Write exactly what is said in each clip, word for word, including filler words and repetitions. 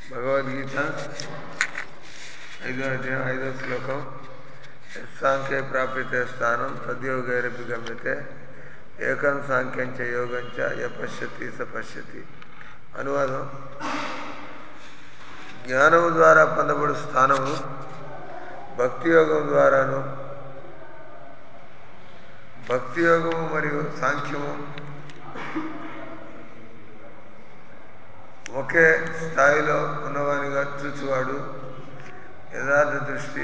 భగవద్గీత ఐదో అధ్యాయం ఐదో శ్లోకం. సాంఖ్యే ప్రాప్యతే స్థానం తద్యోగైరపి గమ్యతే ఏకం సాంఖ్యం చ యోగం చ య పశ్యతి స పశ్యతి. అనువాదం: జ్ఞానము ద్వారా పొందబడు స్థానము భక్తి యోగం ద్వారాను, భక్తి యోగము మరియు సాంఖ్యము ఒకే స్థాయిలో ఉన్నవానిగా చూచువాడు యథార్థ దృష్టి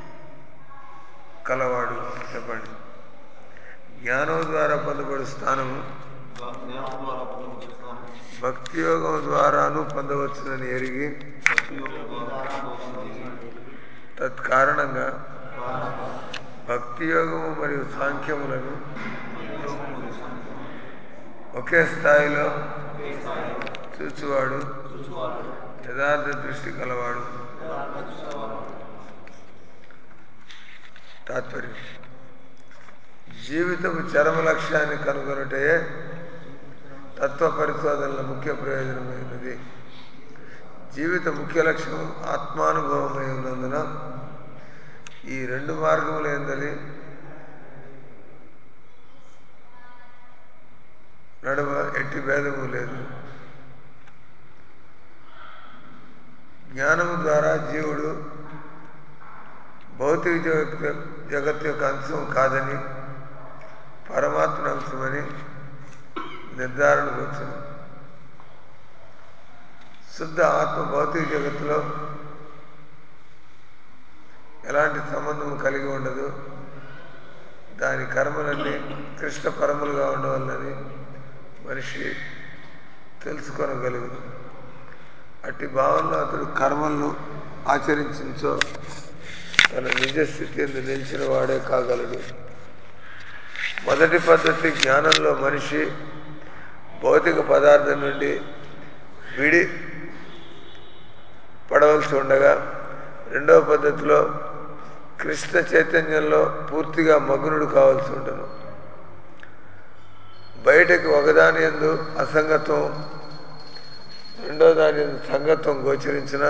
కలవాడు. చెప్పండి. జ్ఞానం ద్వారా పొందబడు స్థానము భక్తి యోగం ద్వారాను పొందవచ్చునని ఎరిగి తత్కారణంగా భక్తి యోగము మరియు సాంఖ్యములను ఒకే స్థాయిలో చూచువాడు యథార్థ దృష్టి కలవాడు. తాత్పర్యం: జీవితము చరమ లక్ష్యాన్ని కనుగొనుటే తత్వ పరిశోధనల ముఖ్య ప్రయోజనమైనది. జీవిత ముఖ్య లక్ష్యం ఆత్మానుభవమై ఉన్నందున ఈ రెండు మార్గములందలి నడుమ ఎట్టి భేదము లేదు. జ్ఞానము ద్వారా జీవుడు భౌతిక జగత్ జగత్ యొక్క అంశం కాదని పరమాత్మ అంశమని నిర్ధారణకు వచ్చును. శుద్ధ ఆత్మ భౌతిక జగత్తులో ఎలాంటి సంబంధము కలిగి ఉండదు. దాని కర్మలన్నీ కృష్ణ పరములుగా ఉండవాలని మనిషి తెలుసుకొనగలుగును. అట్టి భావంలో అతడు కర్మలను ఆచరించో తన నిజస్థితి నిలిచిన వాడే కాగలడు. మొదటి పద్ధతి జ్ఞానంలో మనిషి భౌతిక పదార్థం నుండి విడి పడవలసి ఉండగా, రెండవ పద్ధతిలో కృష్ణ చైతన్యంలో పూర్తిగా మగ్నుడు కావాల్సి ఉండను. బయటకు ఒకదాని యందు అసంగత్వం, రెండో దాని యందు సంగత్వం గోచరించిన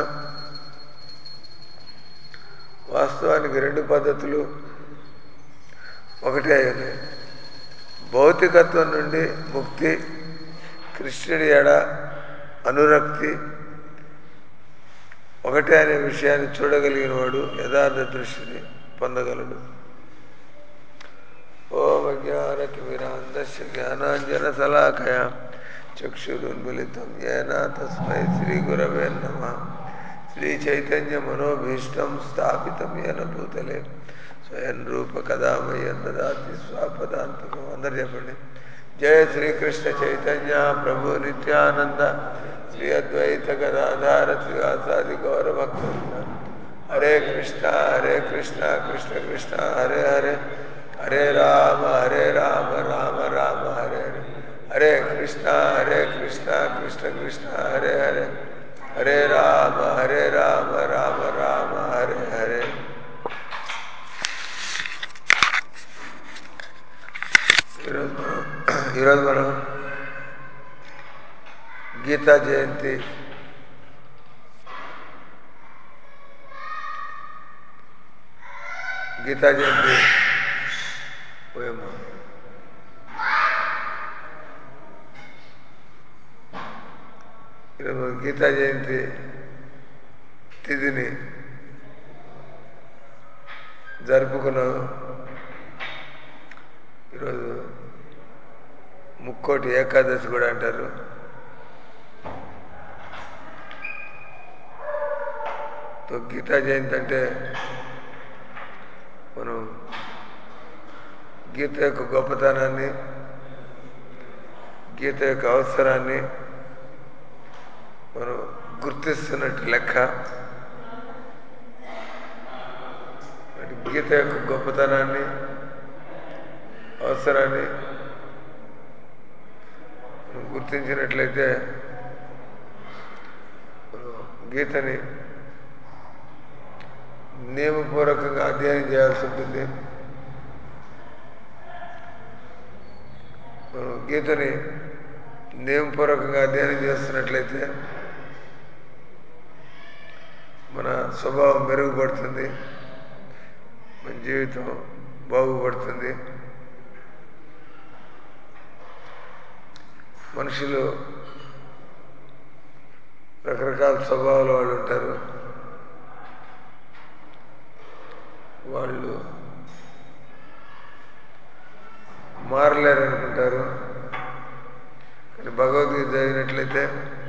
వాస్తవానికి రెండు పద్ధతులు ఒకటే ఉన్నాయి. భౌతికత్వం నుండి ముక్తి, కృష్ణుడి ఎడ అనురక్తి ఒకటే అనే విషయాన్ని చూడగలిగిన వాడు యథార్థ దృష్టిని పొందగలడు. ఓం అజ్ఞానతిమిరాంధస్య జ్ఞానాంజన శలాకయా చక్షురున్మిళితం యేన తస్మై శ్రీ గురవే నమః. శ్రీ చైతన్య మనోభీష్టం స్థాపితం యేన భూతలే స్వయం రూప కదా మह्यं దదాతి స్వపదాంతకం. అందరు చెప్పండి. జయ శ్రీకృష్ణ చైతన్య ప్రభు నిత్యానంద శ్రీ అద్వైత గదాధార శ్రీవాసాది గౌరభక్తవృంద. హరే కృష్ణ హరే కృష్ణ కృష్ణ కృష్ణ హరే హరే, హరే రామ హరే రామ రామ రామ హరే హరే. హరే కృష్ణ హరే కృష్ణ కృష్ణ కృష్ణ హరే హరే, హరే రామ హరే రామ రామ రామ హరే హరే. ఈరోజు మనం ఈరోజు మనం గీతా జయంతి గీతా జయంతి పోయేమో ఈరోజు గీతా జయంతి తిథిని జరుపుకున్నాం. ఈరోజు ముక్కోటి ఏకాదశి కూడా అంటారు. గీతా జయంతి అంటే మనం గీత యొక్క గొప్పతనాన్ని, గీత యొక్క అవసరాన్ని మనం గుర్తిస్తున్నట్టు లెక్క. గీత యొక్క గొప్పతనాన్ని, అవసరాన్ని గుర్తించినట్లయితే గీతని నియమపూర్వకంగా అధ్యయనం చేయాల్సి ఉంటుంది. మనం గీతని నియమపూర్వకంగా అధ్యయనం చేస్తున్నట్లయితే స్వభావం మెరుగుపడుతుంది, మన జీవితం బాగుపడుతుంది. మనుషులు రకరకాల స్వభావాల వాళ్ళు ఉంటారు. వాళ్ళు మారలేరు అనుకుంటారు. కానీ భగవద్గీత చదివినట్లయితే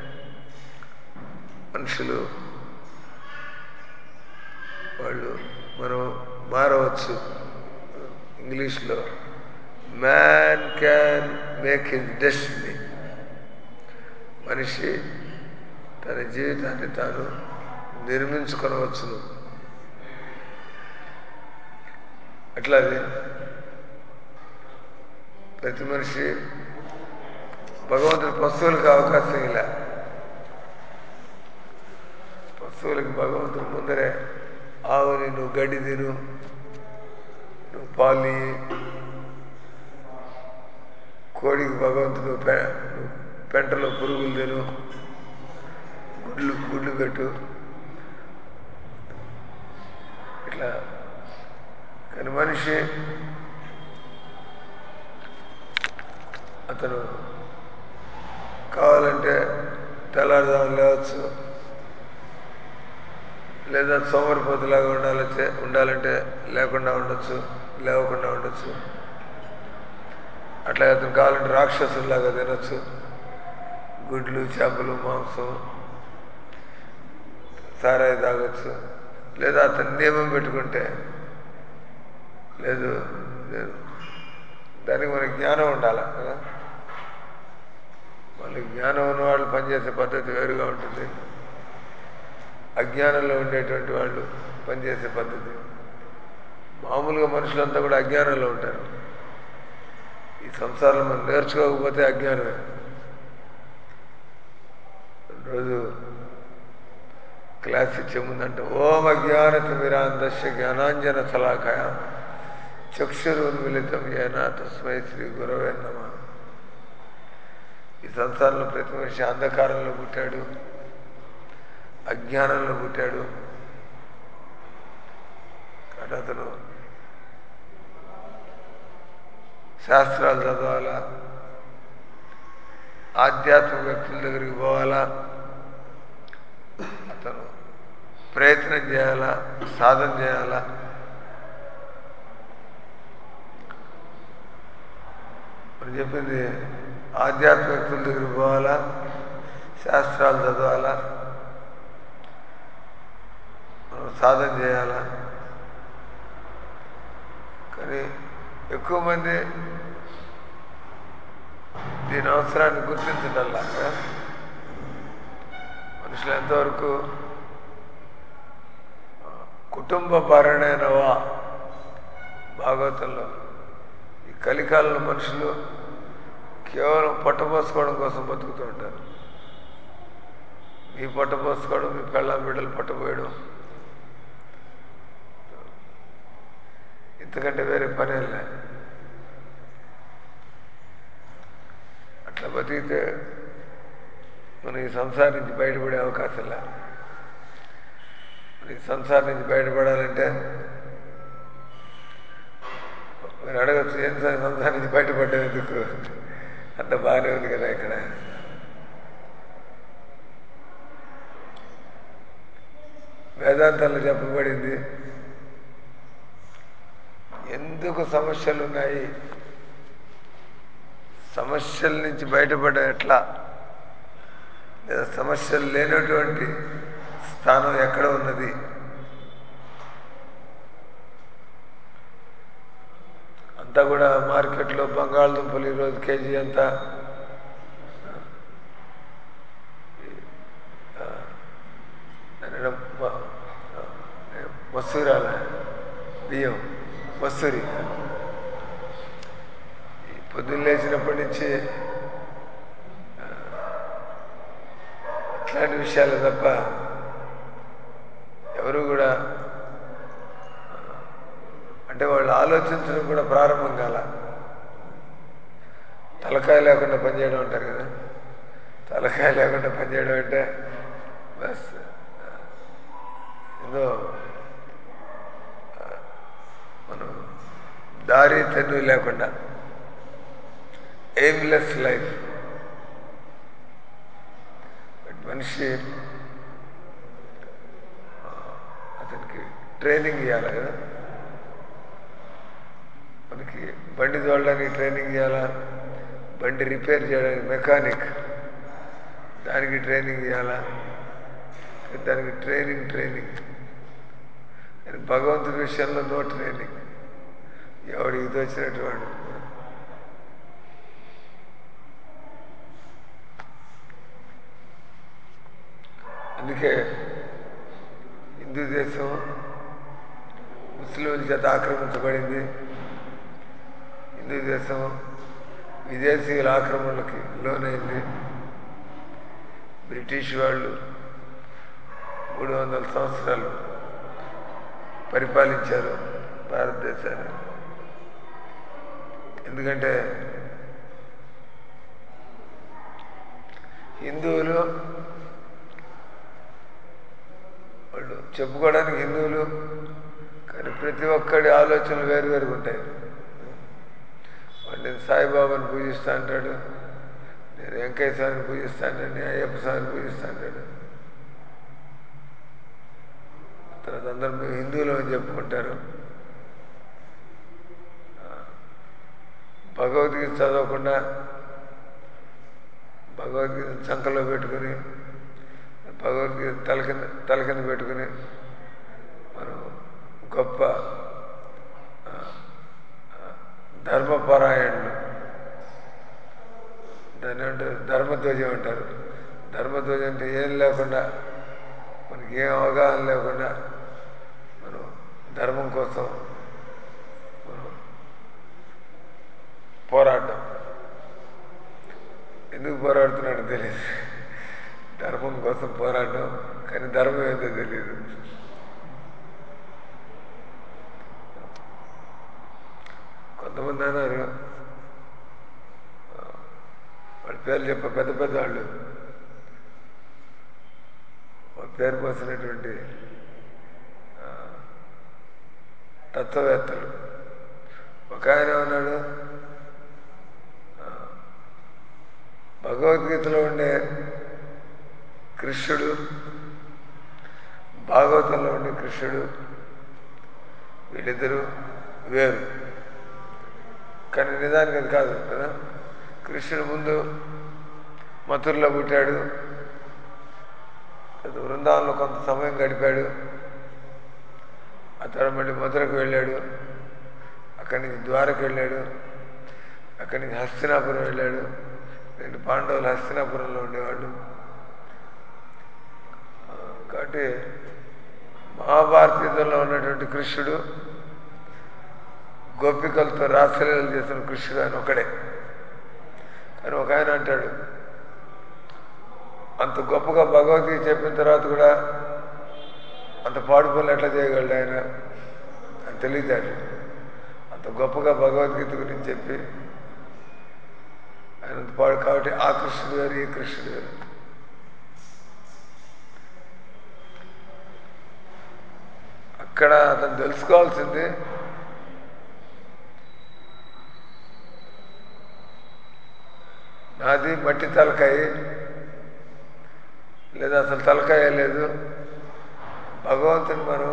మనుషులు వాళ్ళు మనం మారవచ్చు. ఇంగ్లీష్లో man can make his destiny. మనిషి తన జీవితాన్ని తాను నిర్మించుకొనవచ్చును. అట్లాగే ప్రతి మనిషి భగవంతుడి పశువులకు అవకాశం ఇలా. పశువులకి భగవంతుడు ముందరే ఆవుని నువ్వు గడ్డి తిను, నువ్వు పాలి, కోడికి భగవంతుడు పె పెంటలో పురుగులు తిను, గుడ్లు గుడ్లు పెట్టు, ఇట్లా. కానీ మనిషి అతను కావాలంటే తెల్లారుదాము లేవచ్చు, లేదా సోమరిపోతులాగా ఉండాలంటే ఉండాలంటే లేకుండా ఉండొచ్చు, లేవకుండా ఉండొచ్చు. అట్లాగే అతను కావాలంటే రాక్షసులాగా తినొచ్చు, గుడ్లు, చేపలు, మాంసం, సారాయి తాగొచ్చు. లేదా అతను నియమం పెట్టుకుంటే లేదు లేదు దానికి మనకి జ్ఞానం ఉండాలి కదా. వాళ్ళకి జ్ఞానం ఉన్న వాళ్ళు పనిచేసే పద్ధతి వేరుగా ఉంటుంది, అజ్ఞానంలో ఉండేటువంటి వాళ్ళు పనిచేసే పద్ధతి. మామూలుగా మనుషులంతా కూడా అజ్ఞానంలో ఉంటారు. ఈ సంసారంలో మనం నేర్చుకోకపోతే అజ్ఞానమే. రోజు క్లాస్ ఇచ్చే ముందంటే ఓం అజ్ఞానతిమిరాంధస్య జ్ఞానాంజన శలాకయ చక్షురున్మిళితం ఏన తస్మై శ్రీ గురవే నమః. ఈ సంసారంలో ప్రతి మనిషి అంధకారంలో పుట్టాడు, అజ్ఞానంలో పుట్టాడు. కాబట్టి అతను శాస్త్రాలు చదవాలా, ఆధ్యాత్మిక వ్యక్తుల దగ్గరికి పోవాలా, అతను ప్రయత్నం చేయాలా, సాధన చేయాలా. మనం చెప్పింది ఆధ్యాత్మిక వ్యక్తుల దగ్గరికి పోవాలా, శాస్త్రాలు చదవాలా, మనం సాధన చేయాలా. కానీ ఎక్కువ మంది దీని అవసరాన్ని గుర్తించటల్లా. మనుషులు ఎంతవరకు కుటుంబ పరణైనవా భాగవతంలో ఈ కలికాలంలో మనుషులు కేవలం పొట్టపోసుకోవడం కోసం బతుకుతూ ఉంటారు. మీ పొట్టపోసుకోవడం, మీ పెళ్ళాం బిడ్డలు పొట్టపోయడం, ఇంతకంటే వేరే పని లే. అట్లా బతికితే మనం ఈ సంసారం నుంచి బయటపడే అవకాశం లే. ఈ సంసారం నుంచి బయటపడాలంటే మీరు అడగచ్చు, ఏం సంసారం నుంచి బయటపడ్డం ఎందుకు, అంత బాగానే ఉంది కదా. ఇక్కడ వేదాంతంలో చెప్పబడింది ఎందుకు సమస్యలు ఉన్నాయి, సమస్యల నుంచి బయటపడడం ఎట్లా, లేదా సమస్యలు లేనటువంటి స్థానం ఎక్కడ ఉన్నది. అంతా కూడా మార్కెట్లో బంగాళదుంపలు ఈరోజు కేజీ ఎంత, మసూరాల బియ్యం, మసూరి. పొద్దున్న లేచినప్పటి నుంచి ఇట్లాంటి విషయాలు తప్ప ఎవరు కూడా అంటే వాళ్ళు ఆలోచించడం కూడా ప్రారంభం కాల. తలకాయ లేకుండా పనిచేయడం అంటారు కదా, తలకాయ లేకుండా పనిచేయడం అంటే బస్ ఏదో దారి తెన్ను లేకుండా ఎయిమ్లెస్ లైఫ్. మనిషి అతనికి ట్రైనింగ్ ఇవ్వాలి కదా. మనకి బండి తోలడానికి ట్రైనింగ్ ఇవ్వాలా, బండి రిపేర్ చేయడానికి మెకానిక్, దానికి ట్రైనింగ్ ఇవ్వాలా, దానికి ట్రైనింగ్ ట్రైనింగ్ భగవంతుడి విషయంలో నో ట్రైనింగ్. ఎవడు ఇది వచ్చినటువంటి అందుకే హిందూ దేశం ముస్లింల చేత ఆక్రమించబడింది. హిందూ దేశం విదేశీయుల ఆక్రమణలకి లోనైంది. బ్రిటిష్ వాళ్ళు మూడు వందల సంవత్సరాలు పరిపాలించారు భారతదేశాన్ని. ఎందుకంటే హిందువులు వాళ్ళు చెప్పుకోవడానికి హిందువులు, కానీ ప్రతి ఒక్కడి ఆలోచనలు వేరు వేరుగా ఉంటాయి. వాడు నేను సాయిబాబాని పూజిస్తా అంటాడు, నేను వెంకయ్య స్వామిని పూజిస్తా అంటాడు, నేను అయ్యప్ప స్వామిని పూజిస్తా అంటాడు. తర్వాత అందరూ మేము హిందువులు అని చెప్పుకుంటారు. భగవద్గీత చదవకుండా భగవద్గీత చంకలో పెట్టుకుని భగవద్గీత తల కింద తల కింద పెట్టుకుని మనం గొప్ప ధర్మపరాయణులు, దాన్ని ఏమంటారు ధర్మధ్వజం అంటారు. ధర్మధ్వజం అంటే ఏం లేకుండా, మనకి ఏం అవగాహన లేకుండా మనం ధర్మం కోసం మనం పోరాటం. ఎందుకు పోరాడుతున్నాడో తెలియదు, ధర్మం కోసం పోరాటం, కానీ ధర్మం ఏంటో తెలియదు. కొంతమంది అన్నారు, వాళ్ళ పేర్లు చెప్ప పెద్ద పెద్ద వాళ్ళు వాళ్ళ పేరు పోసినటువంటి తత్వవేత్తలు. ఒక ఆయన ఉన్నాడు, భగవద్గీతలో ఉండే కృష్ణుడు, భాగవతంలో ఉండే కృష్ణుడు వీళ్ళిద్దరూ వేరు. కానీ నిజానికి అది కాదు కదా. కృష్ణుడు ముందు మథురలో పుట్టాడు, బృందావనంలో కొంత సమయం గడిపాడు, ఆ తర్వాత మళ్ళీ మథురకు వెళ్ళాడు, అక్కడి నుంచి ద్వారకు వెళ్ళాడు, అక్కడి నుంచి హస్తినాపురం వెళ్ళాడు. రెండు పాండవులు హస్తినాపురంలో ఉండేవాళ్ళు. కాబట్టి మహాభారత యుద్ధంలో ఉన్నటువంటి కృష్ణుడు గోపికలతో రాసలీలలు చేసిన కృష్ణుడు ఆయన ఒకడే. కానీ ఒక ఆయన అంటాడు, అంత గొప్పగా భగవద్గీత చెప్పిన తర్వాత కూడా అంత పాడు పనులు ఎట్లా చేయగలడు ఆయన అని తెలియతాడు. అంత గొప్పగా భగవద్గీత గురించి చెప్పి ఆయన అంత పాడు. కాబట్టి ఆ కృష్ణుడు వేరు, ఈ కృష్ణుడు వేరు. అక్కడ అతను తెలుసుకోవాల్సింది నాది మట్టి తలకాయ, లేదా అసలు తలకాయ లేదు. భగవంతుని మనం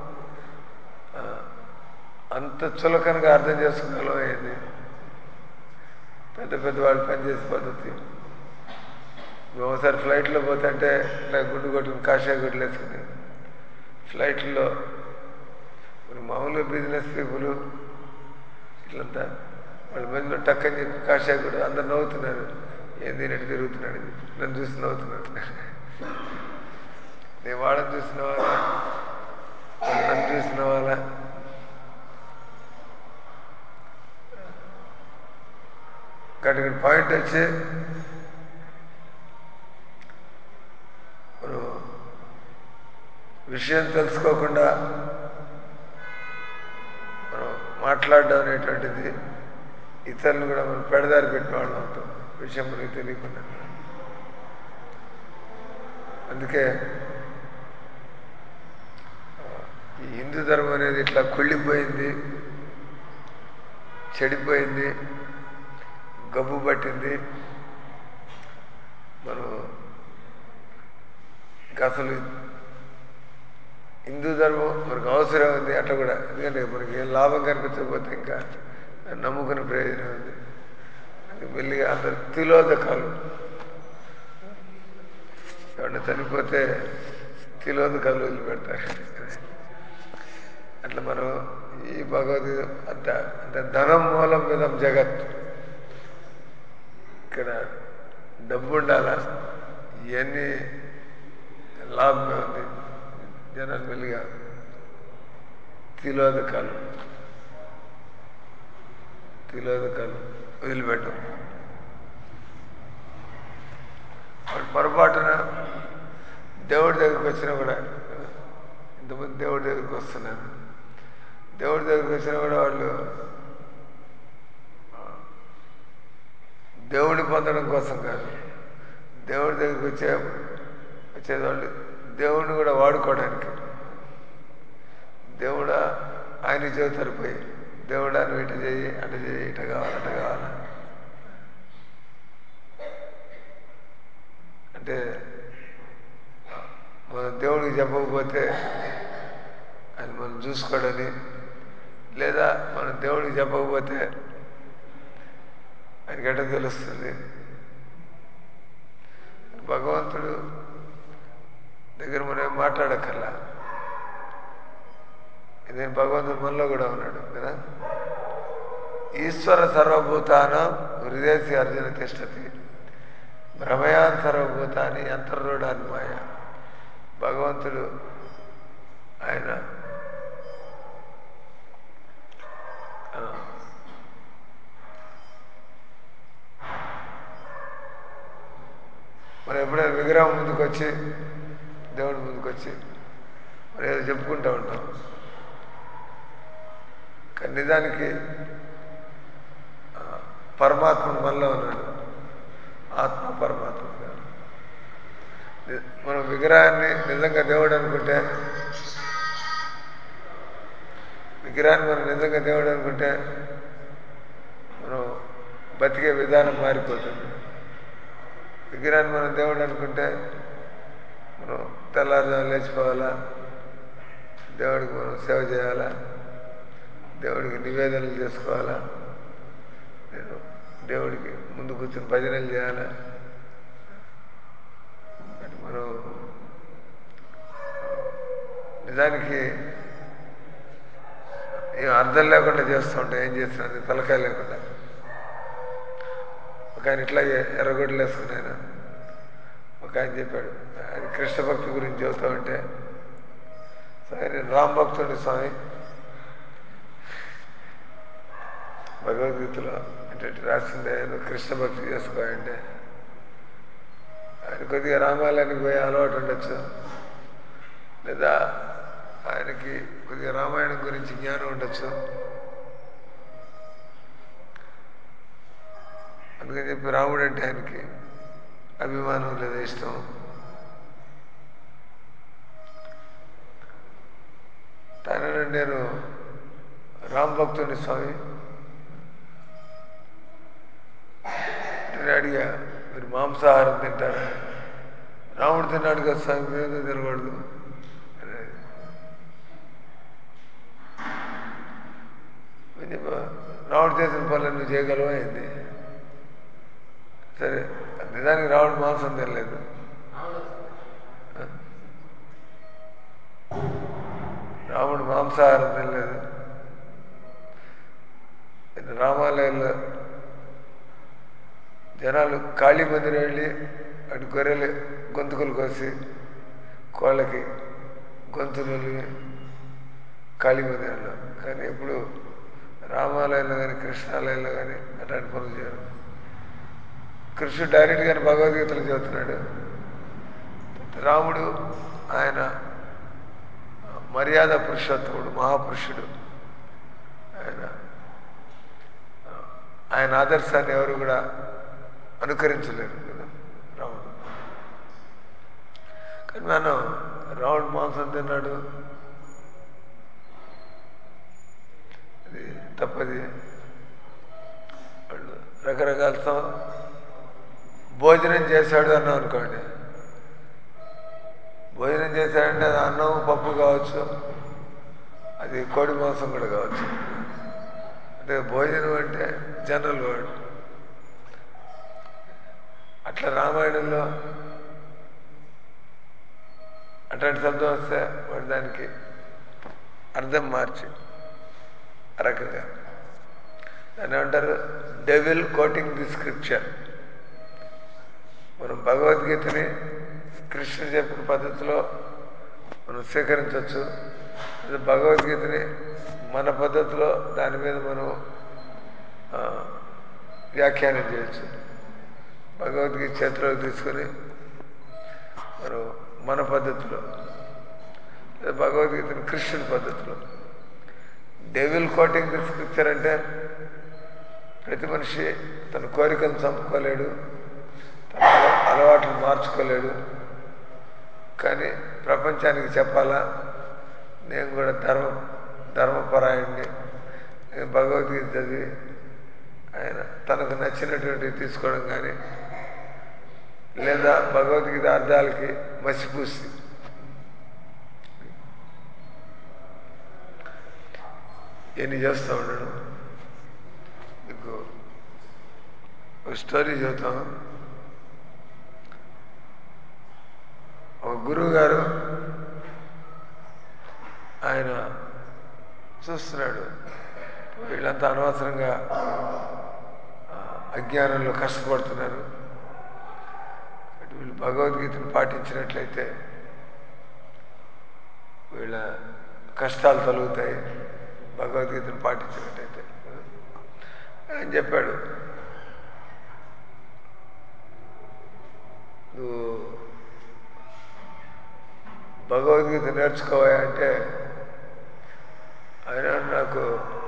అంత చులకనగా అర్థం చేసుకోగలం. అయింది పెద్ద పెద్ద వాళ్ళు పనిచేసే పద్ధతి. మేము ఒకసారి ఫ్లైట్లో పోతుంటే ఇట్లా గుడ్డు కొట్టుకుని కాషాయ గుడ్లు వేసుకుని ఫ్లైట్లో మామూలుగా బిజినెస్ పీపుల్ ఇట్లంతా వాళ్ళ మధ్యలో టక్ అని చెప్పి కాషాయ గుడ్డు అందరు నవ్వుతున్నారు. ఏంది నెట్టు తిరుగుతున్నాడు, నన్ను చూసి నవ్వుతున్నాడు. నేను వాళ్ళని చూసిన వాళ్ళ నన్ను చూసిన వాళ్ళ కానీ ఇక్కడ పాయింట్ వచ్చి మనం విషయం తెలుసుకోకుండా మనం మాట్లాడడం అనేటువంటిది ఇతరులు కూడా మనం పెడదారి పెట్టిన వాళ్ళం అవుతాం, విషయం మనకి తెలియకుండా. అందుకే ఈ హిందూ ధర్మం అనేది ఇట్లా కుళ్ళిపోయింది. చెడిపోయింది, గబ్బు పట్టింది. మనం ఇంకా అసలు హిందూ ధర్మం మనకు అవసరం ఉంది అట్లా కూడా. ఎందుకంటే మనకి ఏం లాభం కనిపించకపోతే ఇంకా నమ్ముకునే ప్రయోజనం ఉంది. మెల్లిగా అందరు తిలోదకాలు, ఎవరైనా చనిపోతే తిలోదకాలు వదిలిపెడతారు. అట్లా మనం ఈ భగవద్గీత అంత అంటే ధనం మూలం విధం జగత్. ఇక్కడ డబ్బు ఉండాలా, ఇవన్నీ లాభమే ఉంది. జనాలు మెల్లిగా తిలోదకాలు తిలోదకాలు వదిలిపెట్టం. వాడు పొరపాటున దేవుడి దగ్గరికి వచ్చినా కూడా, ఇంతమంది దేవుడి దగ్గరికి వస్తున్నారు, దేవుడి దగ్గరికి వచ్చినా కూడా వాళ్ళు దేవుడిని పొందడం కోసం కాదు, దేవుడి దగ్గరికి వచ్చే వచ్చేవాళ్ళు దేవుడిని కూడా వాడుకోవడానికి. దేవుడా ఆయన చెబుతారు పోయి, దేవుడా నువ్వు ఇటు చేయి, అటు చేయి, ఇట కావాలి, అట కావాలి అంటే మనం దేవుడికి చెప్పకపోతే ఆయన మనం చూసుకోడని, లేదా మనం దేవుడికి చెప్పకపోతే ఆయనకి ఎట్లా తెలుస్తుంది. భగవంతుడు దగ్గర మనం మాట్లాడక్కర్లా, ఇదే భగవంతుడు మనలో కూడా ఉన్నాడు కదా. ఈశ్వర సర్వభూతానం హృదయసి అర్జున తిష్టతి భ్రమయాన్ సర్వభూతాన్ని అంతర్రోడాన్ని మాయ. భగవంతుడు ఆయన మనం ఎప్పుడైనా విగ్రహం ముందుకు వచ్చి, దేవుడి ముందుకు వచ్చి మనం ఏదో చెప్పుకుంటూ ఉంటాం, కానీ నిజానికి పరమాత్మ మనలో ఉన్నాడు. ఆత్మ పరమాత్మ. మనం విగ్రహాన్ని నిజంగా దేవుడు అనుకుంటే, విగ్రహాన్ని మనం నిజంగా దేవుడు అనుకుంటే మనం బతికే విధానం మారిపోతుంది. విగ్రహాన్ని మనం దేవుడు అనుకుంటే మనం తెల్లారుజాము లేచిపోవాలా, దేవుడికి మనం సేవ చేయాలా, దేవుడికి నివేదనలు చేసుకోవాలా, నేను దేవుడికి ముందు కూర్చొని భజనలు చేయాలా. మనం నిజానికి ఏం అర్థం లేకుండా చేస్తూ ఉంటాం, ఏం చేస్తున్నా తలకాయ లేకుండా. ఒక ఆయన ఇట్లాగే ఎర్రగొడ్డలు వేసుకుని ఆయన ఒక ఆయన చెప్పాడు, ఆయన కృష్ణ భక్తి గురించి చెబుతూ ఉంటే, సరే నేను రామ్ భక్తుడి స్వామి, భగవద్గీతలో అంటే రాసిందే కృష్ణ భక్తి చేసుకోవాలంటే ఆయన కొద్దిగా రామాలయానికి పోయే అలవాటు ఉండొచ్చు, లేదా ఆయనకి కొద్దిగా రామాయణం గురించి జ్ఞానం ఉండొచ్చు. అందుకని చెప్పి రాముడు అంటే ఆయనకి అభిమానం లేదా ఇష్టం. తన నేను రామ్ భక్తుని స్వామి నేను అడిగా, మీరు మాంసాహారం తింటారా? రాముడు తిన్నాడు కదా స్వామి, మేము తినకూడదు. రాముడు చేసిన పనులు నువ్వు చేయగలవా ఏంది? సరే, నిజానికి రాముడు మాంసం తినలేదు. రాముడు మాంసాహారం తినలేదు. రామాలయంలో జనాలు కాళీ మందిరం వెళ్ళి అటు గొర్రెలు గొంతుకులు కోసి కోళ్ళకి గొంతులు కాళీ మందిరంలో, కానీ ఎప్పుడు రామాలయంలో కానీ కృష్ణాలయంలో కానీ అట్లాంటి పనులు చేయరు. కృష్ణుడు డైరెక్ట్గానే భగవద్గీతలు చెబుతున్నాడు. రాముడు ఆయన మర్యాద పురుషోత్తముడు, మహాపురుషుడు. ఆయన ఆయన ఆదర్శాన్ని ఎవరు కూడా అనుకరించలేరు కదా రాముడు. కానీ మనం రాముడు మాంసం తిన్నాడు, అది తప్పది. రకరకాల సం- భోజనం చేశాడు అన్నాం అనుకోండి. భోజనం చేశాడంటే అది అన్నం పప్పు కావచ్చు, అది కోడి మాంసం కూడా కావచ్చు. అంటే భోజనం అంటే జనరల్ వర్డ్. అట్లా రామాయణంలో అట్లాంటి శబ్దం వస్తే వాడు దానికి అర్థం మార్చి ఆ రకంగా దాన్ని ఏమంటారు, డెవిల్ కోటింగ్ ది స్క్రిప్చర్. మనం భగవద్గీతని కృష్ణుడు చెప్పిన పద్ధతిలో మనం స్వీకరించవచ్చు. లేదా భగవద్గీతని మన పద్ధతిలో దాని మీద మనం ఆ, వ్యాఖ్యానం చేయొచ్చు. భగవద్గీత చేతిలోకి తీసుకొని మనం మన పద్ధతిలో, లేదా భగవద్గీతని కృష్ణుడి పద్ధతిలో. డెవిల్ కోటింగ్ ది స్క్రిప్చర్ అంటే ప్రతి మనిషి తన కోరికను చంపుకోలేడు, తన అల- అలవాట్లు మార్చుకోలేడు. కానీ ప్రపంచానికి చెప్పాలా, నేను కూడా ధర్మ ధర్మపరాయణ్ణి, నేను భగవద్గీత చదివి ఆయన తనకు నచ్చినటువంటివి తీసుకోవడం కానీ, లేదా భగవద్గీత అర్థాలకి మసిపూసి ఎన్ని చేస్తూ ఉండడం. మీకు ఒక స్టోరీ చెబుతాను. ఒక గురువు గారు ఆయన చూస్తున్నాడు, వీళ్ళంతా అనవసరంగా ఆ, అజ్ఞానంలో కష్టపడుతున్నారు. అటు వీళ్ళు భగవద్గీతను పాటించినట్లయితే వీళ్ళ కష్టాలు తొలుగుతాయి, భగవద్గీతను పాటించినట్లయితే అని చెప్పాడు. నువ్వు భగవద్గీత నేర్చుకోవా అంటే, ఆయన నాకు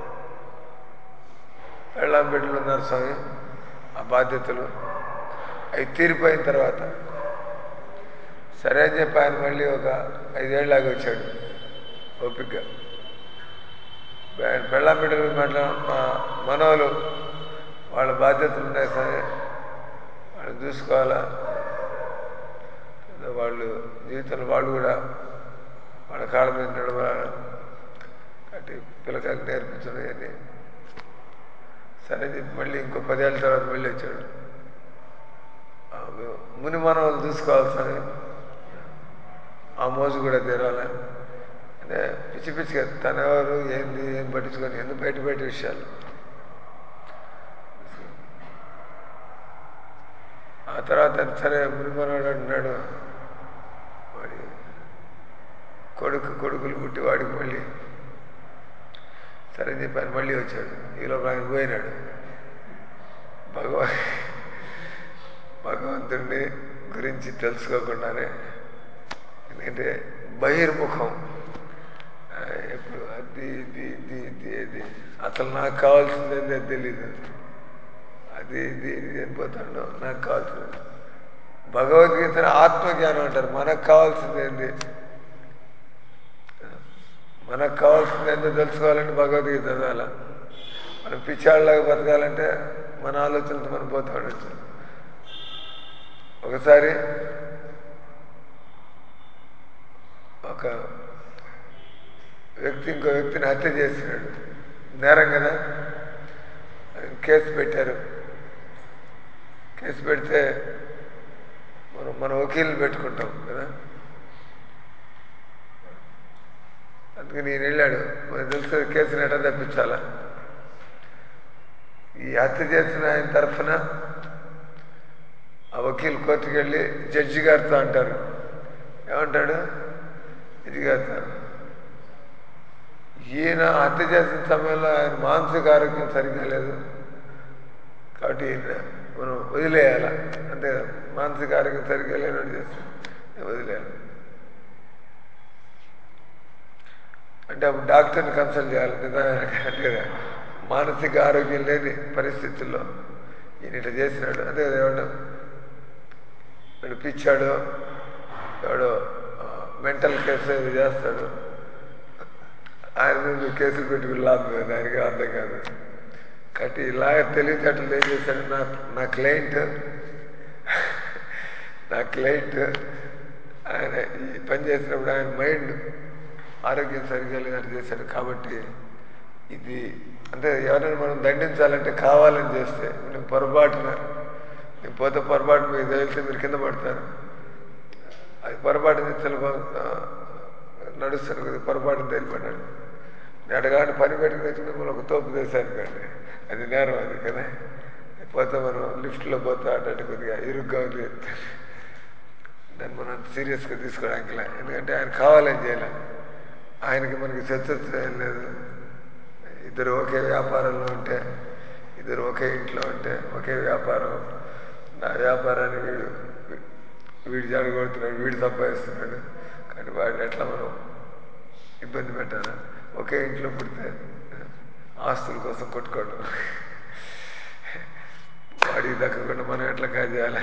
పెళ్ళాం బిడ్డలు ఉన్నారు స్వామి, ఆ బాధ్యతలు అవి తీరిపోయిన తర్వాత సరే అని చెప్పి ఆయన మళ్ళీ ఒక ఐదేళ్ళలాగా వచ్చాడు ఓపికగా. ఆయన పెళ్ళాం బిడ్డలు మాట్లా మా మనవలు వాళ్ళ బాధ్యతలు ఉన్నాయి స్వామి, వాళ్ళు చూసుకోవాలా, వాళ్ళు జీవితంలో వాళ్ళు కూడా వాళ్ళ కాళ్ళ మీద నడవాలి కాబట్టి పిల్లకాయలు నేర్పించడం అని సరే చెప్పి మళ్ళీ ఇంకో పదేళ్ళ తర్వాత మళ్ళీ వచ్చాడు. ఆ ముని మనవలు చూసుకోవాల్సిన ఆ మోజు కూడా తీరాలి అంటే పిచ్చి పిచ్చిగా తనెవరు ఏంది ఏం పట్టించుకొని ఎందుకు బయట బయట విషయాలు. ఆ తర్వాత సరే ముని మనవాడు అంటున్నాడు, వాడి కొడుకు కొడుకులు పుట్టి వాడికి మళ్ళీ సరే చెప్పి ఆయన మళ్ళీ వచ్చాడు. ఈలోపు ఆయన పోయినాడు. భగవ భగవంతుడిని గురించి తెలుసుకోకుండానే, ఎందుకంటే బహిర్ముఖం ఎప్పుడు అది ఇది ఇది ఇది ఇది అసలు నాకు కావాల్సింది ఏంది అది తెలీదు, అది ఇది ఇది వెళ్ళిపోతాడు. నాకు కావాల్సింది భగవద్గీతను ఆత్మజ్ఞానం అంటారు. మనకు కావాల్సింది ఏంది, మనకు కావాల్సింది ఏందో తెలుసుకోవాలంటే భగవద్గీత చదవాల. మనం పిచ్చాళ్ళలాగా బతకాలంటే మన ఆలోచనలతో మనం పోతూ ఉండొచ్చు. ఒకసారి ఒక వ్యక్తి ఇంకో వ్యక్తిని హత్య చేసినాడు, నేరం కదా. కేసు పెట్టారు. కేసు పెడితే మనం మన వకీల్ని పెట్టుకుంటాం కదా. అందుకని నేను వెళ్ళాడు, మనకు తెలుసు కేసుని ఎట్లా తప్పించాలా. ఈ హత్య చేసిన ఆయన తరఫున ఆ వకీల్ కోర్టుకి వెళ్ళి జడ్జి గారితో అంటారు, ఏమంటాడు జడ్జి గారితో, ఈయన హత్య చేసిన సమయంలో ఆయన మానసిక ఆరోగ్యం సరిగ్గా లేదు కాబట్టి ఈయన మనం వదిలేయాల. అంతే కదా, మానసిక ఆరోగ్యం సరిగ్గా లేనట్టు చేస్తే వదిలేయాలి. అంటే అప్పుడు డాక్టర్ని కన్సల్ట్ చేయాలి. అంటే మానసిక ఆరోగ్యం లేని పరిస్థితుల్లో ఈయన ఇట్లా చేసినాడు, అంతే కదా. ఎవడో వీడు పిచ్చాడు, ఎవడో మెంటల్ కేసు ఏదో చేస్తాడు, ఆయన మీద కేసులు పెట్టుకుని లాభం లేదు, ఆయనకి అర్థం కాదు. కాబట్టి ఇలా తెలివితేటలు ఏం చేశాడు, నా నా క్లయింట్ నా క్లయింట్ ఆయన ఈ పని చేసినప్పుడు ఆయన మైండ్ ఆరోగ్యం సరిగ్గా లేదని చేశాడు. కాబట్టి ఇది అంటే ఎవరైనా మనం దండించాలంటే కావాలని చేస్తే, నేను పొరపాటున నేను పోతే పొరపాటు మీకు తెలిస్తే మీరు కింద పడతారు. అది పొరపాటు తెలుగు నడుస్తాను కదా, పొరపాటుని తెలిపడ్డాడు. నేను అడగాని పని పెట్టుకుని వచ్చి మిమ్మల్ని ఒక తోపు చేశాను కండి, అది నేరం అది కదా. పోతే మనం లిఫ్ట్లో పోతే అటు కొద్దిగా ఇరుగ్గా ఉంది, దాన్ని మనం సీరియస్గా తీసుకోవడానికి లే. ఎందుకంటే ఆయన కావాలని చేయాలి, ఆయనకి మనకి శత్రుత్వం ఏం లేదు. ఇద్దరు ఒకే వ్యాపారంలో ఉంటే, ఇద్దరు ఒకే ఇంట్లో ఉంటే, ఒకే వ్యాపారం, నా వ్యాపారాన్ని వీడు వీడు జడగొడుతున్నాడు, వీడు సంపాదిస్తున్నాడు, కానీ వాడిని ఎట్లా మనం ఇబ్బంది పెట్టాలి. ఒకే ఇంట్లో పుడితే ఆస్తుల కోసం కొట్టుకోవడం, వాడికి దక్కకుండా మనం ఎట్లా కాజేయాలి.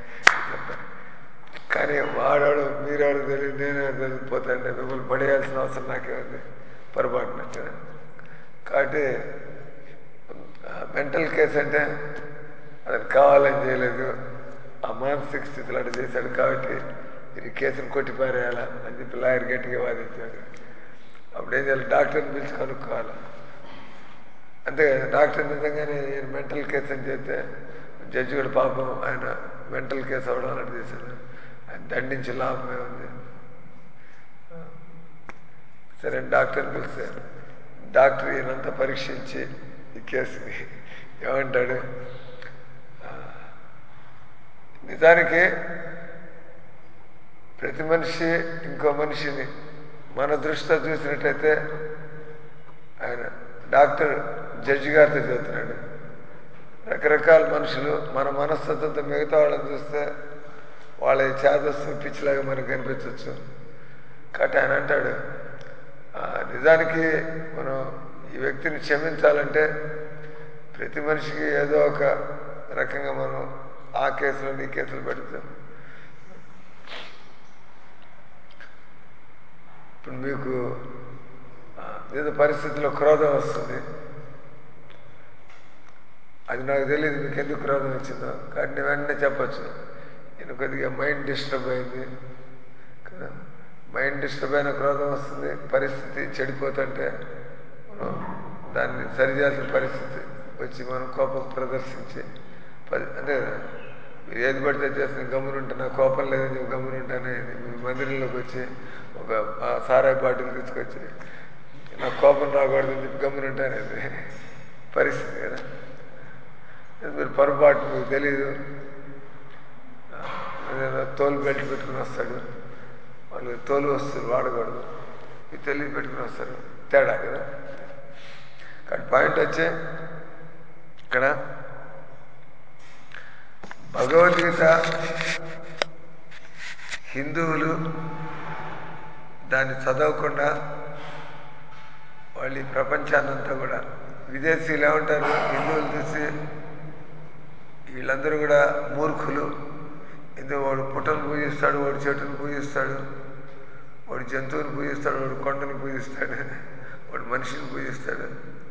కానీ వాడాడు మీరాడు తెలియదు, నేనే తెలియకపోతాంటే మిమ్మల్ని పడేయాల్సిన అవసరం నాకేముంది పొరపాటున. కాబట్టి మెంటల్ కేసు అంటే అతను కావాలని చేయలేదు, ఆ మానసిక స్థితిలో అటు చేశాడు. కాబట్టి ఇది కేసును కొట్టిపారేయాలా అని చెప్పి లాయర్ గట్టిగా వాదించాడు. అప్పుడు ఏం చేయాలి, డాక్టర్ని పిలిచి కనుక్కోవాలి. అంతే డాక్టర్ నిజంగానే మెంటల్ కేసు అని చెప్తే జడ్జి కూడా పాపం ఆయన మెంటల్ కేసు అవ్వడం అన్నట్టు చేశాడు. ఆయన దండించి లాభమే ఉంది. సరే డాక్టర్ని పిలిస్తే డాక్టర్ ఈయనంతా పరీక్షించి ఈ కేసుని ఏమంటాడు, నిజానికి ప్రతి మనిషి ఇంకో మనిషిని మన దృష్టితో చూసినట్టయితే, ఆయన డాక్టర్ జడ్జి గారితో చెబుతున్నాడు, రకరకాల మనుషులు మన మనస్తత్వంతో మిగతా వాళ్ళని చూస్తే వాళ్ళ చేదస్సు పిచ్చిలాగా మనకు కనిపించవచ్చు. కాబట్టి ఆయన అంటాడు, నిజానికి మనం ఈ వ్యక్తిని క్షమించాలంటే ప్రతి మనిషికి ఏదో ఒక రకంగా మనం ఆ కేసులో నీ కేసులు పెడతాం. ఇప్పుడు మీకు ఏదో పరిస్థితిలో క్రోధం వస్తుంది, అది నాకు తెలియదు మీకు ఎందుకు క్రోధం వచ్చిందో. కాబట్టి నేను వెంటనే చెప్పచ్చు, నేను కొద్దిగా మైండ్ డిస్టర్బ్ అయింది కదా, మైండ్ డిస్టర్బ్ అయిన క్రోధం వస్తుంది. పరిస్థితి చెడిపోతుంటే మనం దాన్ని సరిచేయాల్సిన పరిస్థితి వచ్చి మనం కోపం ప్రదర్శించి పది అంటే మీరు ఏది పడితే చేసిన గమ్మునుంటే, నా కోపం లేదని చెప్పి గమ్మునుంటానే మీ మందిరంలోకి వచ్చి ఒక సారాయి బాటిల్ తీసుకొచ్చి నా కోపం రాకూడదని చెప్పి గమ్మునుంటానేది పరిస్థితి కదా. మీరు పొరపాటు మీకు తెలీదు, తోలు బెల్ట్ పెట్టుకుని వస్తాడు, వాళ్ళు తోలు వస్తువులు వాడకూడదు, మీకు తెలియ పెట్టుకుని వస్తారు, తేడా కదా. కానీ పాయింట్ వచ్చే ఇక్కడ భగవద్గీత హిందువులు దాన్ని చదవకుండా వాళ్ళు ఈ ప్రపంచాన్నంతా కూడా, విదేశీయులు ఏమంటారు, హిందువులు చూసి వీళ్ళందరూ కూడా మూర్ఖులు, ఎందుకు వాడు పుట్టను పూజిస్తాడు, వాడు చెట్టును పూజిస్తాడు, వాడు జంతువుని పూజిస్తాడు, వాడు కొండను పూజిస్తాడు, వాడు మనిషిని పూజిస్తాడు,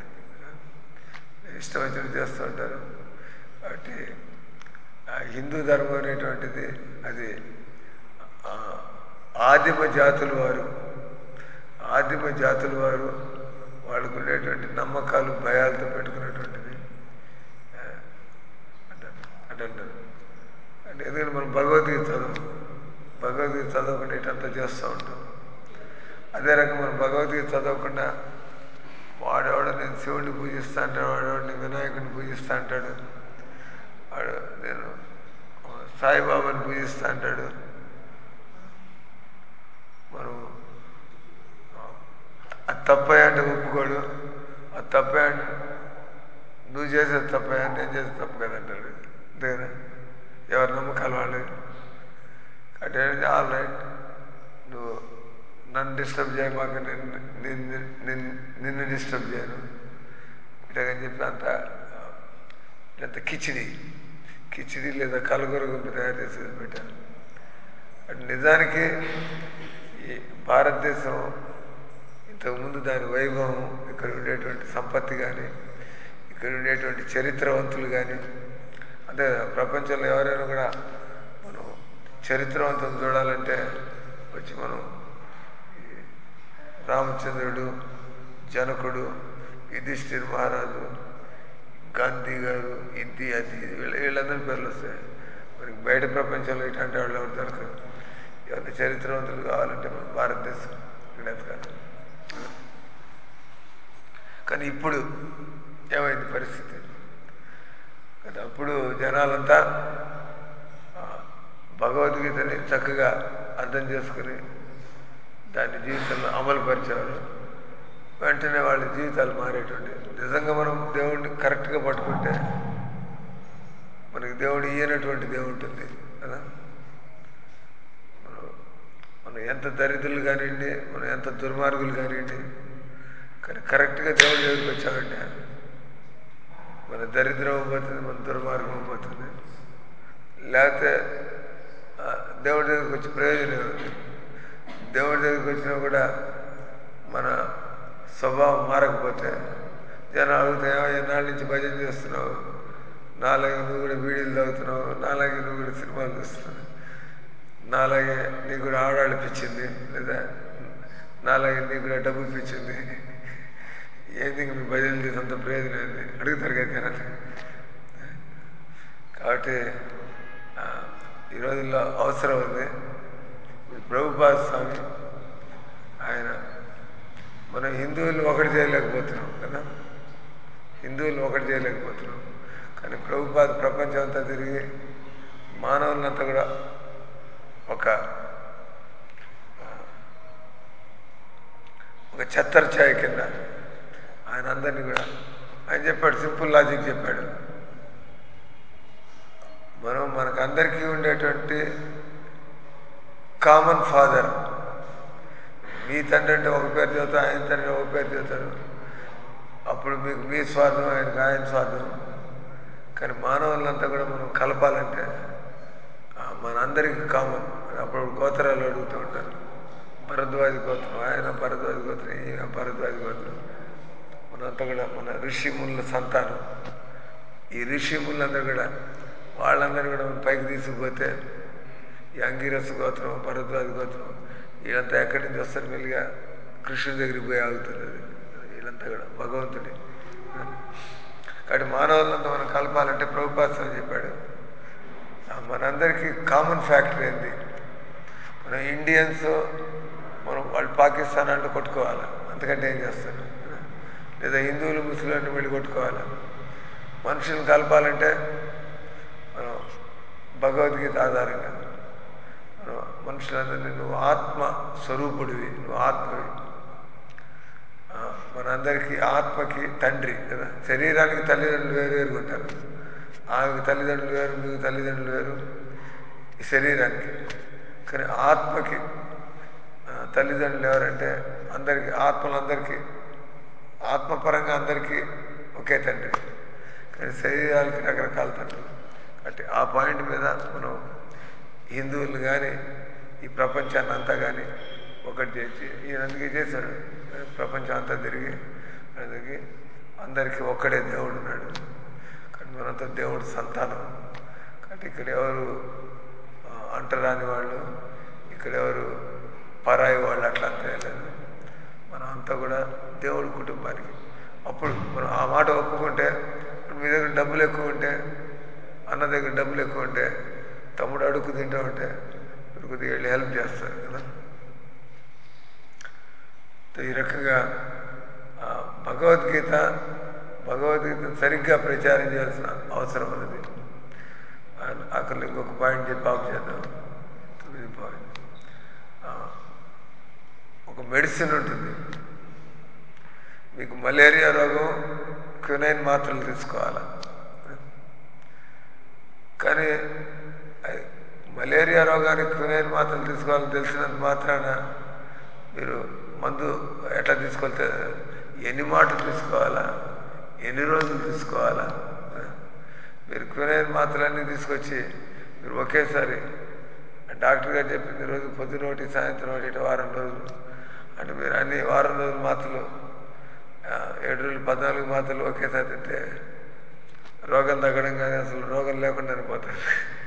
ఇష్టం వచ్చినట్టు చేస్తూ ఉంటారు. కాబట్టి హిందూ ధర్మం అనేటువంటిది అది ఆదిమ జాతుల వారు ఆదిమ జాతుల వారు వాళ్ళకు ఉండేటువంటి నమ్మకాలు భయాలతో పెట్టుకున్నటువంటిది అంటారు. అంటే ఎందుకంటే మనం భగవద్గీత చదువు భగవద్గీత చదవకుండా ఇటంతా చేస్తూ ఉంటాం. అదే రకం మనం భగవద్గీత చదవకుండా వాడేవాడు నేను శివుడిని పూజిస్తా అంటాడు, వాడేవాడు నేను వినాయకుడిని పూజిస్తా అంటాడు, వాడు నేను సాయిబాబాని పూజిస్తా అంటాడు. మనం అది తప్పయా అంటే ఒప్పుకోడు, అది తప్పయా అంటే నువ్వు చేసేది తప్పయా, నేను చేసేది తప్పు కదంటాడు. అంతేనా, ఎవరి నమ్మకాలు వాళ్ళు. అంటే ఆల్ రైట్, నువ్వు నన్ను డిస్టర్బ్ చేయమాక, నేను నిన్ను నిన్ను డిస్టర్బ్ చేయను ఇలాగని చెప్పి అంత ఎంత కిచిడి కిచిడి లేదా కలగూర గుంపు తయారు చేసి పెట్టాను. అంటే నిజానికి ఈ భారతదేశం ఇంతకుముందు దాని వైభవం, ఇక్కడ ఉండేటువంటి సంపత్తి కానీ, ఇక్కడ ఉండేటువంటి చరిత్రవంతులు కానీ, అంటే ప్రపంచంలో ఎవరైనా కూడా మనం చరిత్రవంతులు చూడాలంటే వచ్చి మనం రామచంద్రుడు, జనకుడు, యుధిష్ఠిర్ మహారాజు, గాంధీ గారు, ఇది అది వీళ్ళ వీళ్ళందరి పేర్లు వస్తాయి. మనకి బయట ప్రపంచంలో ఇట్లాంటి వాళ్ళు ఎవరు దొరకరు. ఎవరైనా చరిత్రవంతులు కావాలంటే మన భారతదేశం ఇక్కడ ఎతకాలి. కానీ ఇప్పుడు ఏమైంది పరిస్థితి? కానీ అప్పుడు జనాలంతా భగవద్గీతని చక్కగా అర్థం చేసుకుని దాన్ని జీవితంలో అమలు పరిచేవారు. వెంటనే వాళ్ళ జీవితాలు మారేటువంటి. నిజంగా మనం దేవుడిని కరెక్ట్గా పట్టుకుంటే మనకి దేవుడు ఇయ్యనటువంటి దేవుడు ఉంటుంది కదా. మనం మనం ఎంత దరిద్రులు కానివ్వండి, మనం ఎంత దుర్మార్గులు కానివ్వండి, కానీ కరెక్ట్గా దేవుడి దగ్గరికి వచ్చామంటే మన దరిద్రం పోతుంది, మన దుర్మార్గం పోతుంది. లేకపోతే దేవుడి దగ్గరికి వచ్చి ప్రయోజనం ఉంది. దేవుడి దగ్గరికి వచ్చినా కూడా మన స్వభావం మారకపోతే జనం అడుగుతాయో ఎన్నాళ్ళ నుంచి భజన చేస్తున్నావు, నాలాగే నువ్వు కూడా బీడీలు తాగుతున్నావు, నాలాగే నువ్వు కూడా సినిమాలు చూస్తున్నావు, నాలాగే నీకు కూడా ఆడాళ్ళు పిచ్చింది, లేదా నాలాగే నీకు కూడా డబ్బు పిచ్చింది, ఏంది మీ భజన చేసి అంత ప్రయోజనం ఏంది అడుగుతారు కదా జనాలు. కాబట్టి ఈ రోజుల్లో అవసరం ఉంది. ఇప్పుడు ప్రభుపాద స్వామి ఆయన మనం హిందువులు ఒకటి చేయలేకపోతున్నాం కదా, హిందువులు ఒకటి చేయలేకపోతున్నాం. కానీ ప్రభుపాద ప్రపంచం అంతా తిరిగి మానవులంతా కూడా ఒక ఒక ఛత్రఛాయ కింద ఆయన అందరినీ కూడా ఆయన చెప్పాడు, సింపుల్ లాజిక్ చెప్పాడు. మనం మనకు అందరికీ ఉండేటువంటి కామన్ ఫాదర్, మీ తండ్రి అంటే ఒక పేరు చదువుతారు, ఆయన తండ్రి ఒక పేరు చదువుతారు. అప్పుడు మీకు మీ స్వార్థం, ఆయనకు ఆయన స్వార్థం. కానీ మానవులంతా కూడా మనం కలపాలంటే మనందరికీ కామన్. అప్పుడు గోత్రాలు అడుగుతూ ఉంటారు, భరద్వాజ గోత్రం, ఆయన భరద్వాజ గోత్రం, ఈయన భరద్వాజ గోత్రం. మనంతా కూడా మన ఋషిముల సంతానం. ఈ ఋషిములందరూ కూడా వాళ్ళందరూ కూడా మనం పైకి తీసుకుపోతే ఈ అంగిరస్ గోత్రం, భరద్వాజ గోత్రం వీళ్ళంతా ఎక్కడి నుంచి వస్తారు? మెల్లిగా కృష్ణుడి దగ్గరికి పోయి ఆగుతుంది అది. వీళ్ళంతా కూడా భగవంతుడి. కాబట్టి మానవులంతా మనం కలపాలంటే ప్రభుపాద స్వామి చెప్పాడు, మనందరికీ కామన్ ఫ్యాక్టర్ ఏంది? మనం ఇండియన్స్ మనం వాళ్ళు పాకిస్తాన్ అంటే కొట్టుకోవాలి, అంతకంటే ఏం చేస్తారు? లేదా హిందువులు ముస్లింలు అంటే వెళ్ళి కొట్టుకోవాలి. మనుషులను కలపాలంటే మనం భగవద్గీత ఆధారంగా మనం మనుషులందరినీ నువ్వు ఆత్మ స్వరూపుడివి, నువ్వు ఆత్మవి. మనందరికీ ఆత్మకి తండ్రి కదా. శరీరానికి తల్లిదండ్రులు వేరు వేరుగా ఉంటారు. ఆమెకు తల్లిదండ్రులు వేరు, మీకు తల్లిదండ్రులు వేరు ఈ శరీరానికి. కానీ ఆత్మకి తల్లిదండ్రులు ఎవరంటే అందరికీ, ఆత్మలందరికీ ఆత్మపరంగా అందరికీ ఒకే తండ్రి. కానీ శరీరాలకి రకరకాల తండ్రులు. కాబట్టి ఆ పాయింట్ మీద మనం హిందువులు కానీ ఈ ప్రపంచాన్ని అంతా కానీ ఒకటి చేసి ఈయన అందుకే చేశాడు. ప్రపంచం అంతా తిరిగి అందుకే అందరికీ ఒక్కడే దేవుడు ఉన్నాడు. కానీ మనంతా దేవుడు సంతానం. కాబట్టి ఇక్కడ ఎవరు అంటరాని వాళ్ళు, ఇక్కడ ఎవరు పరాయి వాళ్ళు అట్లా అంతా లేదు. మనం అంతా కూడా దేవుడి కుటుంబానికి. అప్పుడు మనం ఆ మాట ఒప్పుకుంటే, మీ దగ్గర డబ్బులు ఎక్కువ ఉంటే, అన్న దగ్గర డబ్బులు ఎక్కువ ఉంటే, తమ్ముడు అడుక్కు తింటూ ఉంటే మీరు కొద్దిగా వెళ్ళి హెల్ప్ చేస్తారు కదా. ఈ రకంగా భగవద్గీత భగవద్గీతను సరిగ్గా ప్రచారం చేయాల్సిన అవసరం ఉన్నది. అక్కడ ఇంకొక పాయింట్ చెప్పి ఆఫ్ చేద్దాం. తొమ్మిది పాయింట్ ఒక మెడిసిన్ ఉంటుంది. మీకు మలేరియా రోగం క్వినైన్ మాత్రలు తీసుకోవాలి. కానీ మలేరియా రోగానికి క్వినైన్ మాత్రలు తీసుకోవాలని తెలిసినంత మాత్రాన మీరు మందు ఎట్లా తీసుకోవాలి, ఎన్ని మాటలు తీసుకోవాలా, ఎన్ని రోజులు తీసుకోవాలా? మీరు క్వినైన్ మాత్రలన్నీ తీసుకొచ్చి మీరు ఒకేసారి డాక్టర్ గారు చెప్పింది రోజు పొద్దున ఒకటి సాయంత్రం ఒకటి వారం రోజులు అంటే మీరు అన్ని వారం రోజులు మాత్రలు ఏడు రోజులు పద్నాలుగు మాత్రలు ఒకేసారి తింటే రోగం తగ్గడం కానీ అసలు రోగం లేకుండా చనిపోతారు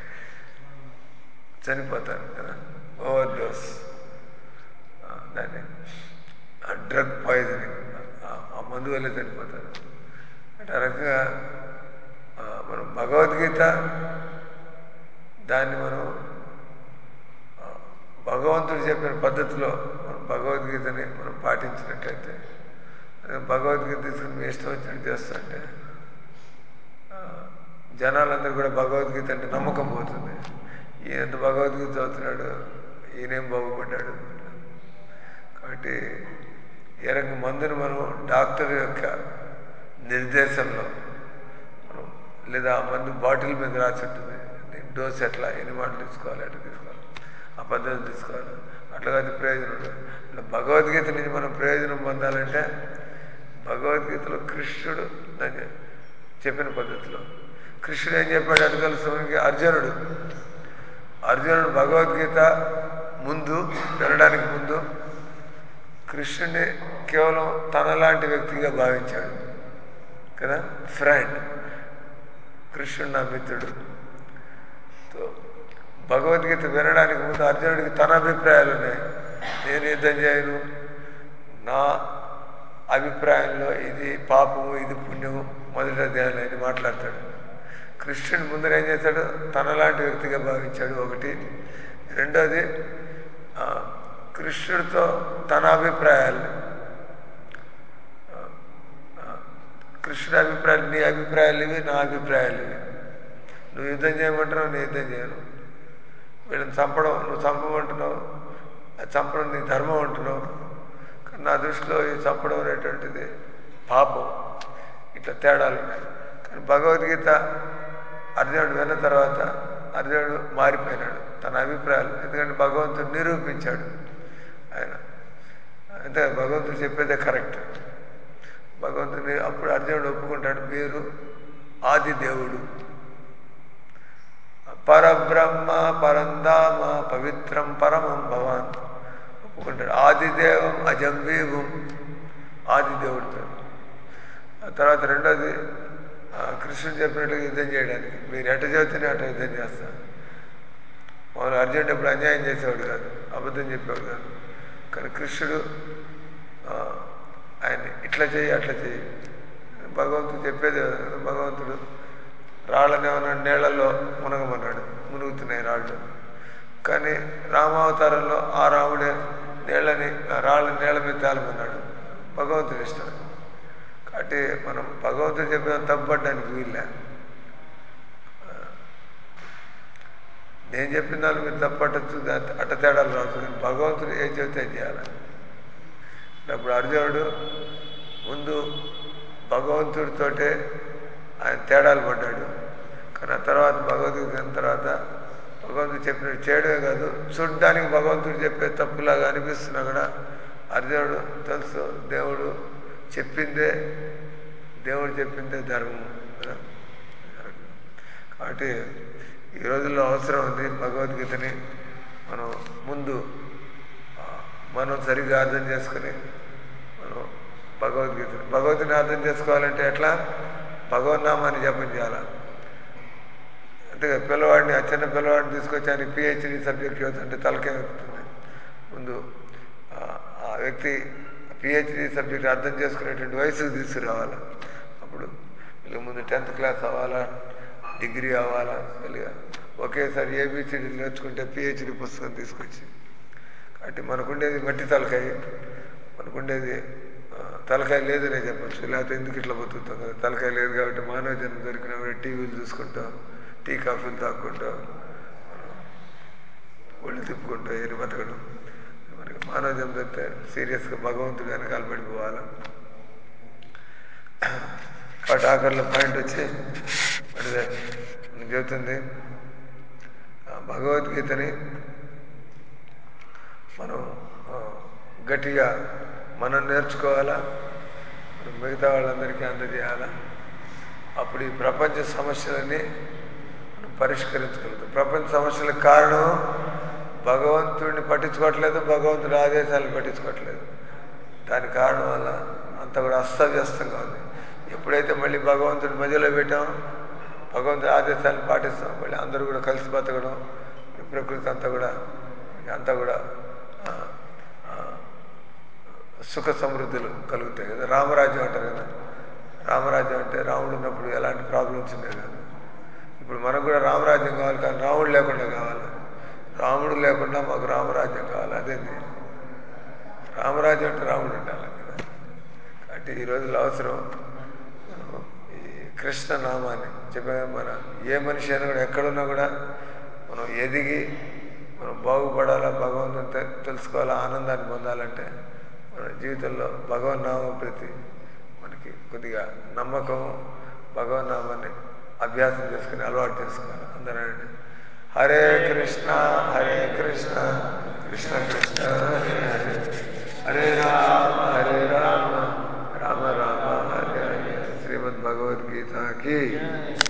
చనిపోతారు కదా, ఓవర్ డోస్, దాన్ని డ్రగ్ పాయిజనింగ్, ఆ మందు వల్లే చనిపోతారు. అంటే ఆ రకంగా మనం భగవద్గీత దాన్ని మనం భగవంతుడు చెప్పిన పద్ధతిలో మనం భగవద్గీతని మనం పాటించినట్లయితే, భగవద్గీత తీసుకుని మీ ఇష్టం వచ్చినట్టు చేస్తుంటే జనాలందరూ కూడా భగవద్గీత అంటే నమ్మకం పోతుంది. ఈయనంత భగవద్గీత చదువుతున్నాడు, ఈయనేం బాగుపడ్డాడు. కాబట్టి ఏ రకంగా మందుని మనం డాక్టర్ యొక్క నిర్దేశంలో మనం, లేదా ఆ మందు బాటిల్ మీద రాసి ఉంటుంది, డోస్ ఎట్లా ఎన్ని మాటలు తీసుకోవాలి, ఎట్లా తీసుకోవాలి, ఆ పద్ధతి తీసుకోవాలి, అట్లాగా అది ప్రయోజనం ఉంటుంది. ఇట్లా భగవద్గీత నుంచి మనం ప్రయోజనం పొందాలంటే భగవద్గీతలో కృష్ణుడు దాన్ని చెప్పిన పద్ధతిలో, కృష్ణుడు ఏం చెప్పాడు అంటే తెలుసు అర్జునుడు అర్జునుడు భగవద్గీత ముందు వినడానికి ముందు కృష్ణుడిని కేవలం తనలాంటి వ్యక్తిగా భావించాడు కదా, ఫ్రెండ్, కృష్ణుడు నా మిత్రుడు. భగవద్గీత వినడానికి ముందు అర్జునుడికి తన అభిప్రాయాలు ఉన్నాయి. నేను యుద్ధం చేయను, నా అభిప్రాయంలో ఇది పాపము ఇది పుణ్యము మొదటి అధ్యాయంలో ఇది మాట్లాడతాడు. కృష్ణుడి ముందర ఏం చేశాడు, తనలాంటి వ్యక్తిగా భావించాడు ఒకటి. రెండోది కృష్ణుడితో తన అభిప్రాయాలు, కృష్ణుడి అభిప్రాయాలు, నీ అభిప్రాయాలు ఇవి, నా అభిప్రాయాలు ఇవి, నువ్వు యుద్ధం చేయమంటున్నావు, నేను యుద్ధం చేయను, వీళ్ళని చంపడం నువ్వు చంపమంటున్నావు, చంపడం నీ ధర్మం అంటున్నావు, కానీ నా దృష్టిలో ఈ చంపడం అనేటువంటిది పాపం. ఇట్లా తేడాలు ఉన్నాయి. కానీ భగవద్గీత అర్జునుడు విన్న తర్వాత అర్జునుడు మారిపోయినాడు తన అభిప్రాయాలు, ఎందుకంటే భగవంతుడు నిరూపించాడు ఆయన, అంటే భగవంతుడు చెప్పేదే కరెక్ట్. భగవంతుని అప్పుడు అర్జునుడు ఒప్పుకుంటాడు, మీరు ఆది దేవుడు, పరబ్రహ్మ పరంధామ పవిత్రం పరమం భవాన్ ఒప్పుకుంటాడు. ఆదిదేవం అజం వీవం, ఆదిదేవుడు పేరు. ఆ తర్వాత రెండోది కృష్ణుడు చెప్పినట్టుగా యుద్ధం చేయడానికి, మీరు ఎట చెబితేనే అట యుద్ధం చేస్తాను. మామూలు అర్జునుడు ఎప్పుడు అన్యాయం చేసేవాడు కాదు, అబద్ధం చెప్పేవాడు కాదు. కానీ కృష్ణుడు ఆయన ఇట్లా చేయి అట్లా చేయి, భగవంతుడు చెప్పేది. భగవంతుడు రాళ్ళని ఏమన్నా నీళ్లలో మునగమన్నాడు, మునుగుతున్నాయి రాళ్ళు. కానీ రామావతారంలో ఆ రాముడే నీళ్ళని రాళ్ళని నీళ్ళ మీద తేలమన్నాడు, భగవంతుడు ఇష్టం. కాబట్టి మనం భగవంతుడు చెప్పిన తప్పడానికి వీళ్ళే, నేను చెప్పిన దాన్ని మీరు తప్పట్టచ్చు, అట్ట తేడాలు రావచ్చు, కానీ భగవంతుడు ఏం చెబితే చేయాలి. అప్పుడు అర్జునుడు ముందు భగవంతుడితోటే ఆయన తేడాలు పడ్డాడు. కానీ ఆ తర్వాత భగవద్గీత అయిన తర్వాత భగవంతుడు చెప్పినట్టు చేయడమే కాదు, చూడ్డానికి భగవంతుడు చెప్పే తప్పులాగా అనిపిస్తున్నా కూడా అర్జునుడు తెలుసు దేవుడు చెప్పిందే, దేవుడు చెప్పిందే ధర్మం కదా. కాబట్టి ఈ రోజుల్లో అవసరం ఉంది భగవద్గీతని మనం ముందు మనం సరిగ్గా అర్థం చేసుకుని మనం భగవద్గీతని భగవద్గీతని అర్థం చేసుకోవాలంటే ఎట్లా, భగవన్నామాన్ని జపం చేయాలి. అంతేగా పిల్లవాడిని, ఆ చిన్న పిల్లవాడిని తీసుకొచ్చి ఆయనకి పిహెచ్డి సబ్జెక్ట్ చదువుతుంటే తలకే ఎక్కుతుంది. ముందు ఆ వ్యక్తి పిహెచ్డి సబ్జెక్ట్ అర్థం చేసుకునేటువంటి వయసుకు తీసుకురావాలి. అప్పుడు వీళ్ళ ముందు టెన్త్ క్లాస్ అవ్వాలా, డిగ్రీ అవ్వాలా, వీళ్ళగా ఒకేసారి ఏబిసిడి నేర్చుకుంటే పిహెచ్డి పుస్తకం తీసుకొచ్చి. కాబట్టి మనకుండేది మట్టి తలకాయ, మనకుండేది తలకాయ లేదనే చెప్పచ్చు, లేకపోతే ఎందుకు ఇట్లా బతుకుతాం కదా, తలకాయ లేదు కాబట్టి మానవ జన్మ దొరికినా కూడా టీవీలు చూసుకుంటాం, టీ కాఫీలు తాక్కుంటాం, ఒళ్ళు తిప్పుకుంటాం, ఏరి బతకడం. మనకి మానవ జన్మ దొరికితే సీరియస్గా భగవంతుడు వెనకాల పడిపోవాలి. కాబట్టి ఆఖరిలో పాయింట్ వచ్చి అడిదే నేను చెబుతుంది, భగవద్గీతని మనం గట్టిగా మనం నేర్చుకోవాలా, మిగతా వాళ్ళందరికీ అందజేయాలా. అప్పుడు ఈ ప్రపంచ సమస్యలని మనం పరిష్కరించగలుగుతాం. ప్రపంచ సమస్యలకు కారణం భగవంతుడిని పట్టించుకోవట్లేదు, భగవంతుడి ఆదేశాలను పట్టించుకోవట్లేదు. దాని కారణం వల్ల అంతా కూడా అస్తవ్యస్తంగా ఉంది. ఎప్పుడైతే మళ్ళీ భగవంతుడి మధ్యలో పెట్టామో భగవంతుడి ఆదేశాలను పాటిస్తాం, మళ్ళీ అందరూ కూడా కలిసి బతకడం, ఈ ప్రకృతి అంతా కూడా అంతా కూడా ఆ, ఆ, సుఖ సమృద్ధులు కలుగుతాయి కదా. రామరాజ్యం అంటారు కదా, రామరాజ్యం అంటే రాముడు ఉన్నప్పుడు ఎలాంటి ప్రాబ్లమ్స్ ఉండేవి కదా. ఇప్పుడు మనకు కూడా రామరాజ్యం కావాలి, కానీ రాముడు లేకుండా కావాలి. రాముడు లేకుండా మాకు రామరాజ్యం కావాలి. అదేంటి రామరాజ్యం అంటే రాముడు ఉండాలి కదా. అంటే ఈ రోజుల్లో అవసరం ఈ కృష్ణ నామాన్ని చెప్పే, మన ఏ మనిషి అయినా కూడా ఎక్కడున్నా కూడా మనం ఎదిగి మనం బాగుపడాలా, భగవంతుని తె- తెలుసుకోవాలా, ఆనందాన్ని పొందాలంటే మన జీవితంలో భగవన్నామం ప్రతి మనకి కొద్దిగా నమ్మకము, భగవన్నామాన్ని అభ్యాసం చేసుకుని అలవాటు చేసుకోవాలి. అందరండి హరే కృష్ణ హరే కృష్ణ కృష్ణ కృష్ణ హరే హరే, హరే రామ హరే రామ రామ రామ హరే హరే. శ్రీమద్ భగవద్గీతకి